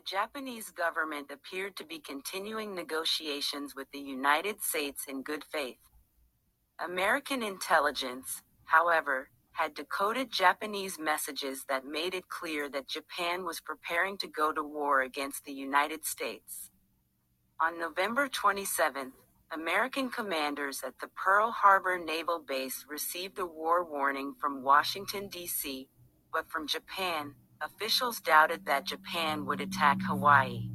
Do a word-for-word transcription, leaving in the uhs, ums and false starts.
Japanese government appeared to be continuing negotiations with the United States in good faith. American intelligence, however, had decoded Japanese messages that made it clear that Japan was preparing to go to war against the United States. On November twenty-seventh, American commanders at the Pearl Harbor Naval Base received a war warning from Washington, D C, but from Japan, officials doubted that Japan would attack Hawaii.